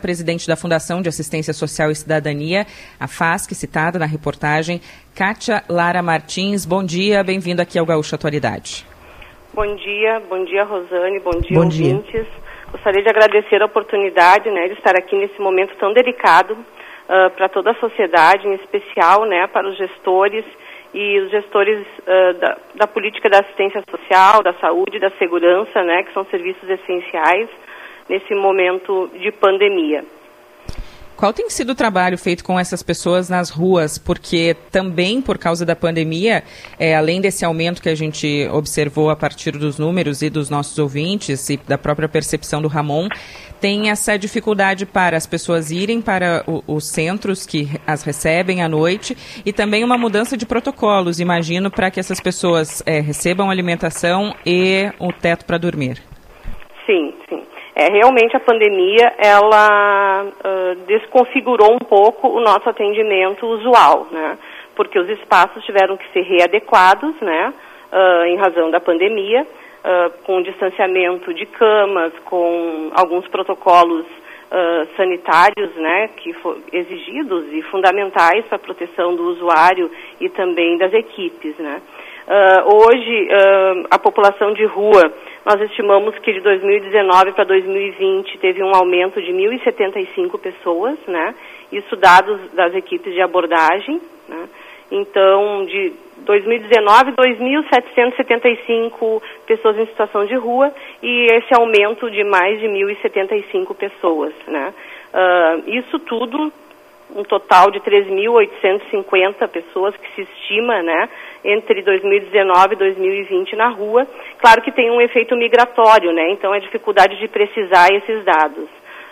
presidente da Fundação de Assistência Social e Cidadania, a FASC, citada na reportagem, Kátia Lara Martins. Bom dia, bem-vindo aqui ao Gaúcho Atualidade. Bom dia, Rosane, bom dia, ouvintes. Gostaria de agradecer a oportunidade, de estar aqui nesse momento tão delicado para toda a sociedade, em especial, para os gestores e os gestores da política da assistência social, da saúde, da segurança, que são serviços essenciais nesse momento de pandemia. Qual tem sido o trabalho feito com essas pessoas nas ruas? Porque também, por causa da pandemia, além desse aumento que a gente observou a partir dos números e dos nossos ouvintes e da própria percepção do Ramon, tem essa dificuldade para as pessoas irem para os centros que as recebem à noite e também uma mudança de protocolos, imagino, para que essas pessoas recebam alimentação e o teto para dormir. Sim. Realmente a pandemia, ela desconfigurou um pouco o nosso atendimento usual, porque os espaços tiveram que ser readequados, em razão da pandemia, com distanciamento de camas, com alguns protocolos sanitários, que foram exigidos e fundamentais para a proteção do usuário e também das equipes, Hoje, a população de rua, nós estimamos que de 2019 para 2020 teve um aumento de 1.075 pessoas, isso dados das equipes de abordagem, Então, de 2019, 2.775 pessoas em situação de rua e esse aumento de mais de 1.075 pessoas, Isso tudo, um total de 3.850 pessoas que se estima, entre 2019 e 2020 na rua. Claro que tem um efeito migratório, então é dificuldade de precisar esses dados.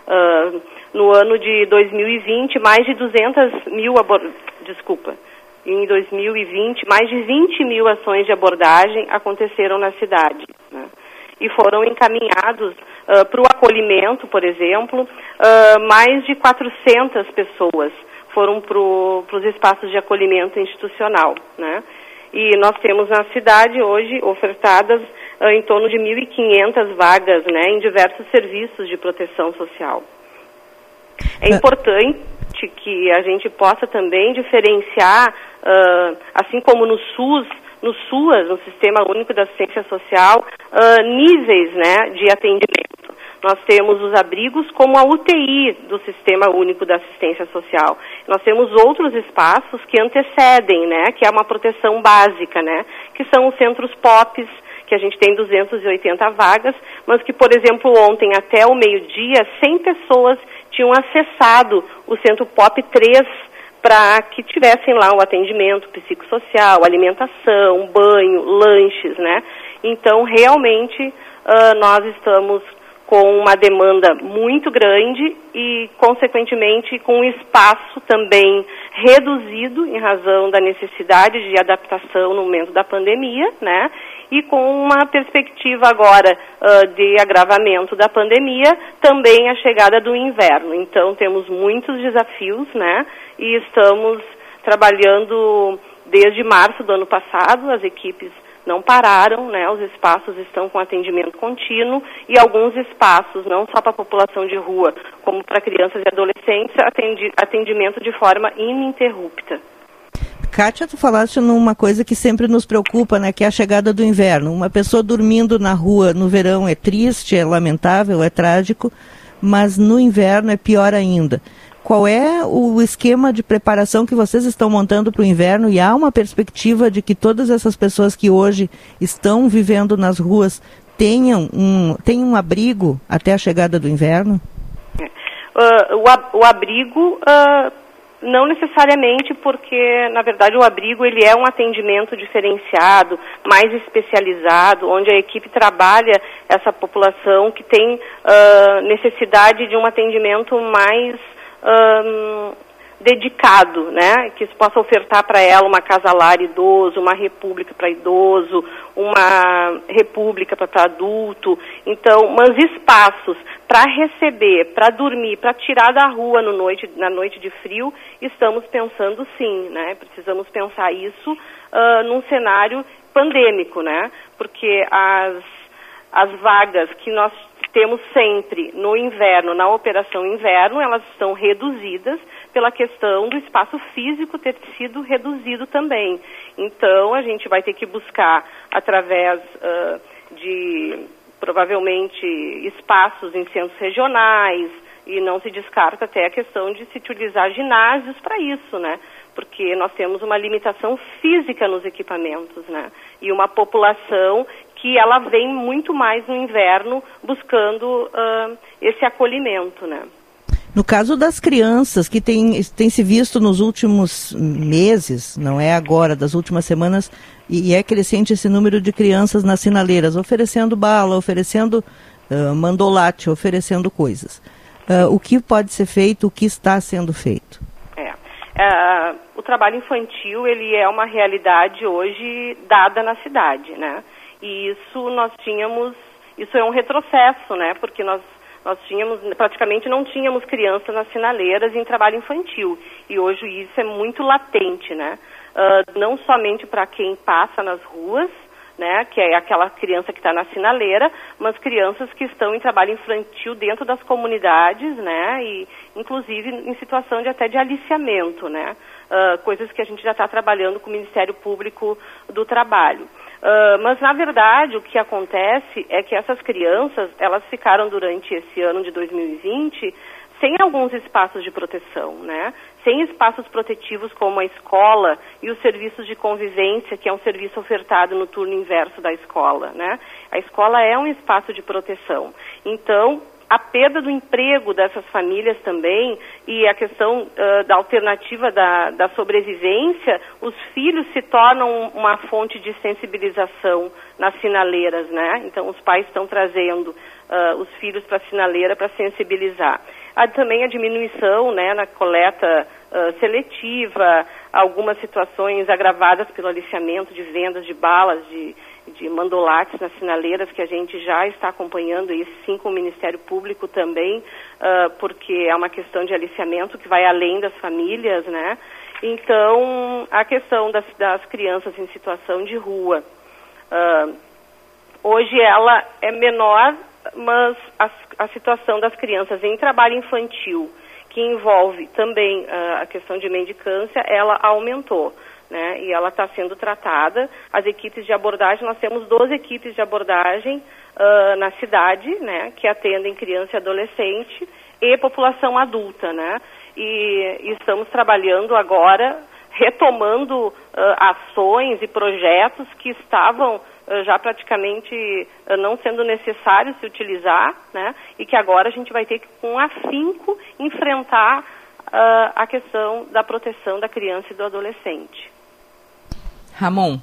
No ano de 2020, mais de 200 mil em 2020, mais de 20 mil ações de abordagem aconteceram na cidade, e foram encaminhados para o acolhimento, por exemplo, mais de 400 pessoas foram para os espaços de acolhimento institucional, E nós temos na cidade hoje ofertadas em torno de 1.500 vagas, em diversos serviços de proteção social. É importante que a gente possa também diferenciar, assim como no SUS, no Sistema Único da Assistência Social, níveis, de atendimento. Nós temos os abrigos como a UTI do Sistema Único da Assistência Social. Nós temos outros espaços que antecedem, que é uma proteção básica, que são os centros POPs, que a gente tem 280 vagas, mas que, por exemplo, ontem até o meio-dia, 100 pessoas tinham acessado o Centro POP 3 para que tivessem lá o atendimento psicossocial, alimentação, banho, lanches, Então, realmente, nós estamos com uma demanda muito grande e, consequentemente, com um espaço também reduzido em razão da necessidade de adaptação no momento da pandemia, E com uma perspectiva agora de agravamento da pandemia, também a chegada do inverno. Então, temos muitos desafios, E estamos trabalhando desde março do ano passado, as equipes não pararam, os espaços estão com atendimento contínuo e alguns espaços, não só para a população de rua, como para crianças e adolescentes, atendimento de forma ininterrupta. Kátia, tu falaste numa coisa que sempre nos preocupa, que é a chegada do inverno. Uma pessoa dormindo na rua no verão é triste, é lamentável, é trágico, mas no inverno é pior ainda. Qual é o esquema de preparação que vocês estão montando para o inverno? E há uma perspectiva de que todas essas pessoas que hoje estão vivendo nas ruas tenham um abrigo até a chegada do inverno? O abrigo, não necessariamente, porque, na verdade, o abrigo ele é um atendimento diferenciado, mais especializado, onde a equipe trabalha essa população que tem necessidade de um atendimento mais dedicado, que isso possa ofertar para ela uma casa-lar idoso, uma república para idoso, uma república para adulto. Então, mas espaços para receber, para dormir, para tirar da rua na noite de frio, estamos pensando sim, Precisamos pensar isso num cenário pandêmico, Porque as vagas que nós temos sempre no inverno, na operação inverno, elas estão reduzidas pela questão do espaço físico ter sido reduzido também. Então, a gente vai ter que buscar, através de, provavelmente, espaços em centros regionais, e não se descarta até a questão de se utilizar ginásios para isso, né? Porque nós temos uma limitação física nos equipamentos, né? E uma população que ela vem muito mais no inverno buscando esse acolhimento, né? No caso das crianças, que tem se visto nos últimos meses, não é agora, das últimas semanas, e é crescente esse número de crianças nas sinaleiras, oferecendo bala, oferecendo mandolate, oferecendo coisas. O que pode ser feito, o que está sendo feito? O trabalho infantil, ele é uma realidade hoje dada na cidade, né? E isso é um retrocesso, né? Porque nós praticamente não tínhamos crianças nas sinaleiras em trabalho infantil. E hoje isso é muito latente, né? Não somente para quem passa nas ruas, né, que é aquela criança que está na sinaleira, mas crianças que estão em trabalho infantil dentro das comunidades, né, e inclusive em situação até de aliciamento, né, coisas que a gente já está trabalhando com o Ministério Público do Trabalho. Mas, na verdade, o que acontece é que essas crianças, elas ficaram durante esse ano de 2020 sem alguns espaços de proteção, né? Sem espaços protetivos como a escola e os serviços de convivência, que é um serviço ofertado no turno inverso da escola, né? A escola é um espaço de proteção. Então, a perda do emprego dessas famílias também e a questão da alternativa da sobrevivência, os filhos se tornam uma fonte de sensibilização nas sinaleiras, né? Então, os pais estão trazendo os filhos para a sinaleira para sensibilizar. Há também a diminuição, né, na coleta seletiva, algumas situações agravadas pelo aliciamento de vendas de balas, de mandolates nas sinaleiras, que a gente já está acompanhando, isso sim com o Ministério Público também, porque é uma questão de aliciamento que vai além das famílias, né? Então, a questão das crianças em situação de rua, hoje ela é menor, mas a situação das crianças em trabalho infantil, que envolve também a questão de mendicância, ela aumentou, né? E ela está sendo tratada. As equipes de abordagem, nós temos 12 equipes de abordagem na cidade, né? Que atendem criança e adolescente e população adulta, né? E estamos trabalhando agora, retomando ações e projetos que estavam já praticamente não sendo necessário se utilizar, né? E que agora a gente vai ter que, com afinco, enfrentar a questão da proteção da criança e do adolescente. Ramon.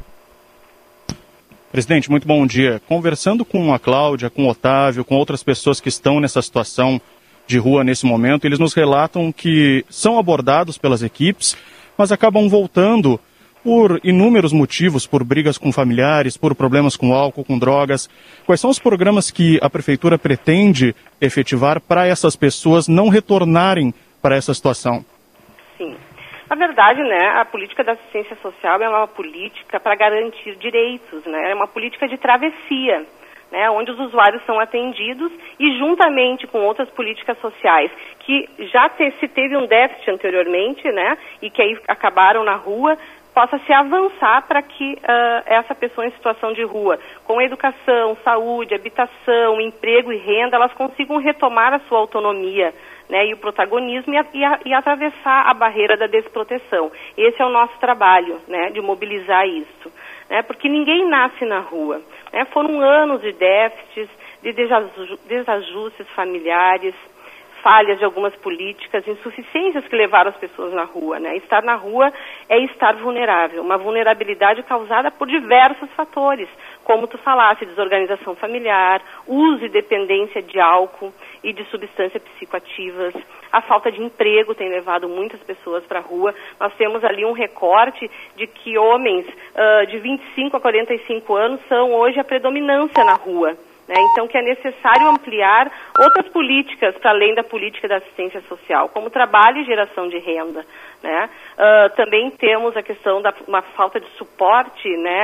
Presidente, muito bom dia. Conversando com a Cláudia, com o Otávio, com outras pessoas que estão nessa situação de rua nesse momento, eles nos relatam que são abordados pelas equipes, mas acabam voltando por inúmeros motivos, por brigas com familiares, por problemas com álcool, com drogas. Quais são os programas que a Prefeitura pretende efetivar para essas pessoas não retornarem para essa situação? Sim. Na verdade, né, a política da assistência social é uma política para garantir direitos, né? É uma política de travessia, né, onde os usuários são atendidos e, juntamente com outras políticas sociais que já se teve um déficit anteriormente, né, e que aí acabaram na rua, possa se avançar para que essa pessoa em situação de rua, com educação, saúde, habitação, emprego e renda, elas consigam retomar a sua autonomia, né, e o protagonismo e atravessar a barreira da desproteção. Esse é o nosso trabalho, né, de mobilizar isso, né, porque ninguém nasce na rua, né, foram anos de déficits, de desajustes familiares, falhas de algumas políticas, insuficiências que levaram as pessoas na rua, né? Estar na rua é estar vulnerável, uma vulnerabilidade causada por diversos fatores, como tu falaste, desorganização familiar, uso e dependência de álcool e de substâncias psicoativas, a falta de emprego tem levado muitas pessoas para a rua. Nós temos ali um recorte de que homens de 25 a 45 anos são hoje a predominância na rua. Então, que é necessário ampliar outras políticas para além da política da assistência social, como trabalho e geração de renda, né? Também temos a questão da uma falta de suporte, né,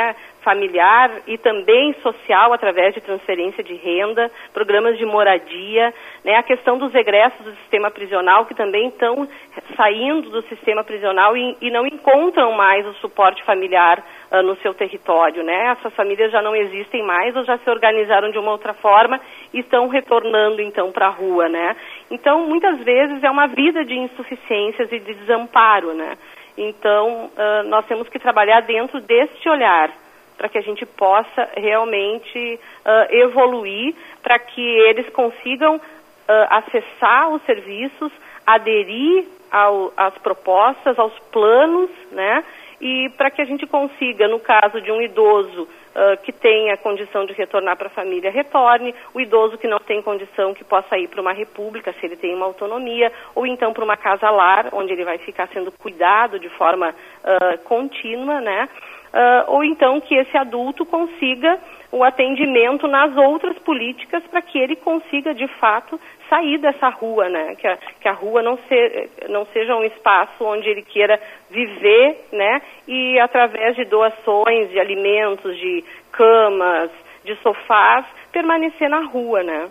familiar e também social através de transferência de renda, programas de moradia, né, a questão dos egressos do sistema prisional que também estão saindo do sistema prisional e não encontram mais o suporte familiar no seu território, né? Essas famílias já não existem mais ou já se organizaram de uma outra forma e estão retornando então para a rua, né? Então muitas vezes é uma vida de insuficiências e de desamparo, né? Então nós temos que trabalhar dentro deste olhar, para que a gente possa realmente evoluir, para que eles consigam acessar os serviços, aderir às propostas, aos planos, né? E para que a gente consiga, no caso de um idoso que tenha condição de retornar para a família, retorne, o idoso que não tem condição que possa ir para uma república, se ele tem uma autonomia, ou então para uma casa-lar, onde ele vai ficar sendo cuidado de forma contínua, né? Ou então que esse adulto consiga o atendimento nas outras políticas para que ele consiga, de fato, sair dessa rua, né? Que a rua não seja um espaço onde ele queira viver, né? E através de doações de alimentos, de camas, de sofás, permanecer na rua, né?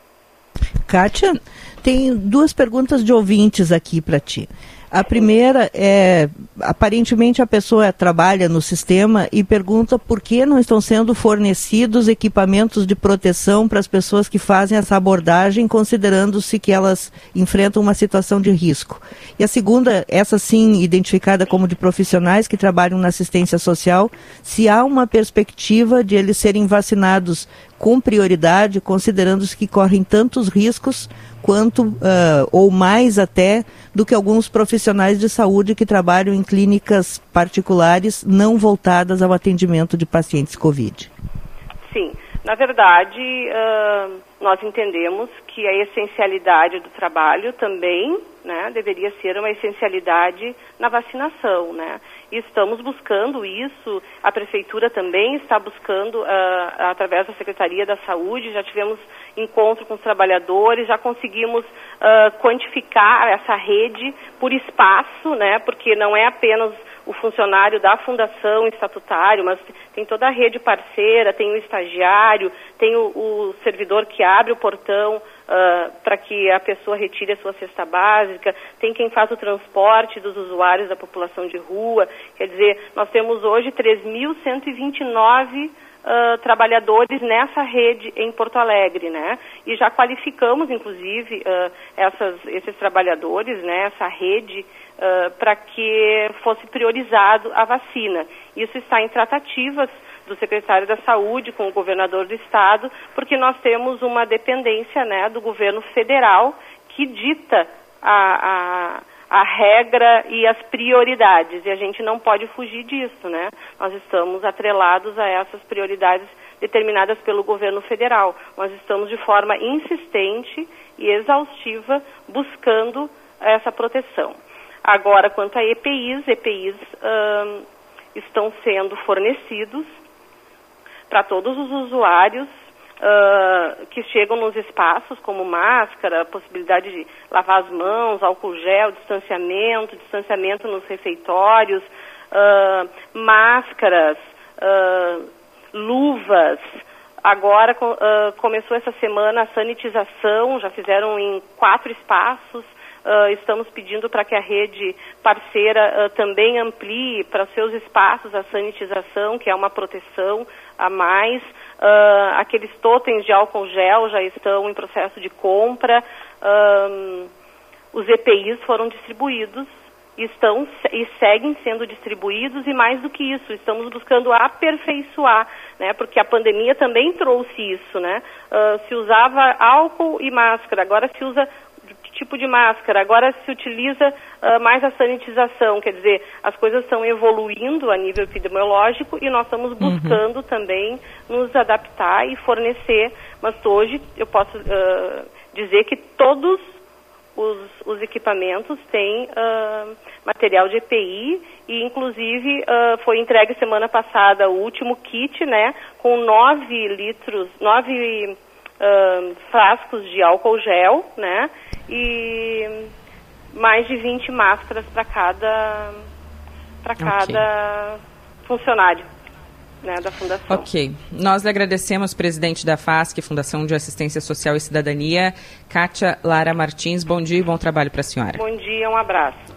Kátia, tem duas perguntas de ouvintes aqui para ti. A primeira é, aparentemente a pessoa trabalha no sistema e pergunta por que não estão sendo fornecidos equipamentos de proteção para as pessoas que fazem essa abordagem, considerando-se que elas enfrentam uma situação de risco. E a segunda, essa sim identificada como de profissionais que trabalham na assistência social, se há uma perspectiva de eles serem vacinados com prioridade, considerando-se que correm tantos riscos quanto, ou mais até, do que alguns profissionais de saúde que trabalham em clínicas particulares não voltadas ao atendimento de pacientes Covid. Sim, na verdade, nós entendemos que a essencialidade do trabalho também, né, deveria ser uma essencialidade na vacinação, né? E estamos buscando isso, a Prefeitura também está buscando, através da Secretaria da Saúde, já tivemos encontro com os trabalhadores, já conseguimos quantificar essa rede por espaço, né? Porque não é apenas o funcionário da fundação estatutário, mas tem toda a rede parceira, tem o estagiário, tem o servidor que abre o portão para que a pessoa retire a sua cesta básica, tem quem faz o transporte dos usuários da população de rua. Quer dizer, nós temos hoje 3.129 trabalhadores nessa rede em Porto Alegre, né? E já qualificamos, inclusive, esses trabalhadores, né? Essa rede, para que fosse priorizado a vacina. Isso está em tratativas do secretário da Saúde com o governador do estado, porque nós temos uma dependência, né, do governo federal que dita a regra e as prioridades, e a gente não pode fugir disso, né? Nós estamos atrelados a essas prioridades determinadas pelo governo federal. Nós estamos de forma insistente e exaustiva buscando essa proteção. Agora, quanto a EPIs estão sendo fornecidos para todos os usuários que chegam nos espaços, como máscara, possibilidade de lavar as mãos, álcool gel, distanciamento nos refeitórios, máscaras, luvas. Agora começou essa semana a sanitização, já fizeram em 4 espaços. Estamos pedindo para que a rede parceira também amplie para seus espaços a sanitização, que é uma proteção a mais. Aqueles totens de álcool gel já estão em processo de compra. Os EPIs foram distribuídos, e seguem sendo distribuídos, e mais do que isso, estamos buscando aperfeiçoar, né, porque a pandemia também trouxe isso, né? Se usava álcool e máscara, agora se usa tipo de máscara, agora se utiliza mais a sanitização, quer dizer, as coisas estão evoluindo a nível epidemiológico e nós estamos buscando também nos adaptar e fornecer, mas hoje eu posso dizer que todos os equipamentos têm material de EPI e inclusive foi entregue semana passada o último kit, né, com 9 frascos de álcool gel, né, e mais de 20 máscaras para cada funcionário. né, da Fundação. Ok. Nós lhe agradecemos, presidente da FASC, Fundação de Assistência Social e Cidadania, Kátia Lara Martins. Bom dia e bom trabalho para a senhora. Bom dia, um abraço.